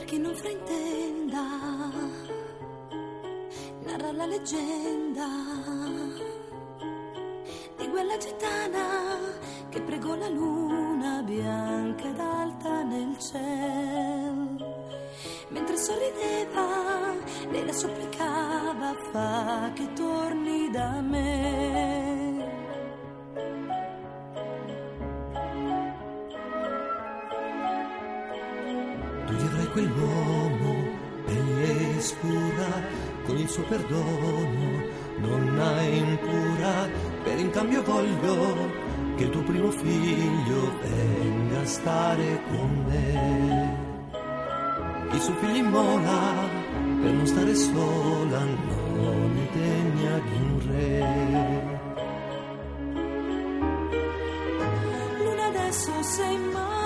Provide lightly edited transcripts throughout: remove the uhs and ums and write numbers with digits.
chi non fraintenda, narra la leggenda di quella gitana che pregò la luna bianca ed alta nel cielo. Mentre sorrideva, lei la supplicava, fa che torni da me. Tu gli avrai quell'uomo, pelle scura, con il suo perdono non hai impura. Per in cambio voglio che il tuo primo figlio venga a stare con me. Chi suo figlio immola per non stare sola non è degna di un re. Luna, adesso sei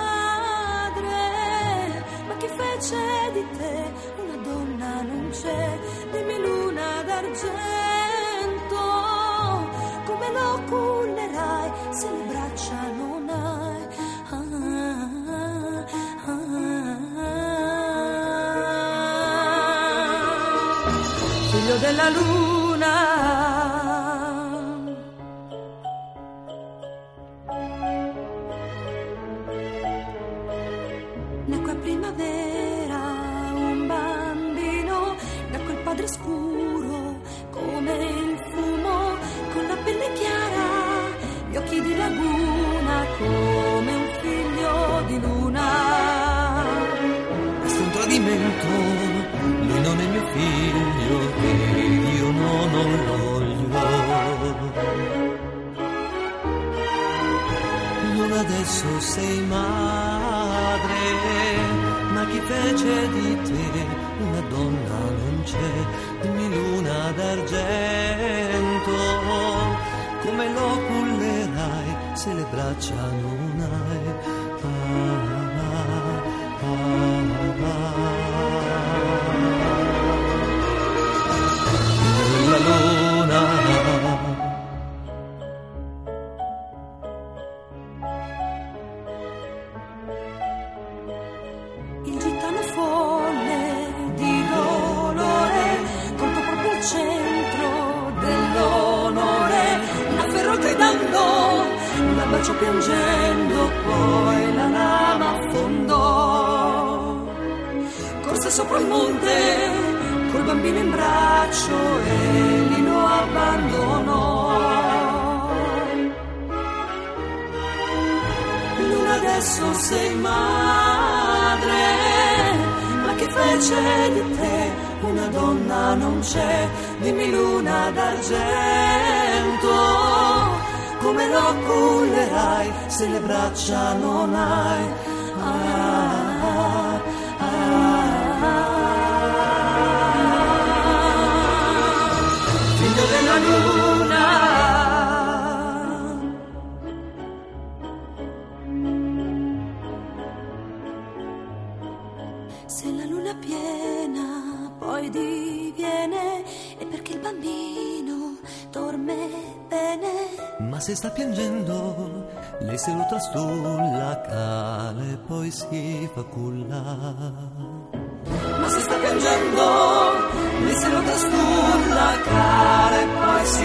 madre, ma chi fece di te una donna non c'è. Dimmi luna d'argento, come lo cullerai se le braccia non hai? Figlio della luna, nacque a primavera un bambino da quel padre scuro come il fumo, con la pelle chiara, gli occhi di laguna, come un figlio di luna. Questo è un tradimento, lui non è mio figlio e io no, non lo voglio. Non adesso sei madre, ma chi fece di te una donna non c'è. Dimmi luna d'argento, come lo cullerai se le braccia non hai? La luna, il gitano folle di dolore colpò proprio al centro dell'onore, l'afferrò gridando, la baciò piangendo, poi la lama affondò. Corse sopra il monte col bambino in braccio e lì lo abbandonò. Luna, adesso sei madre, ma che fece di te una donna non c'è. Dimmi luna d'argento, come lo cullerai se le braccia non hai? Figlio della luna, se la luna piena poi diviene è perché il bambino dorme bene. ma se sta piangendo, lei se lo trastulla, cale, poi si fa culla. Ma se sta piangendo, lei se lo trastulla, cara, e poi si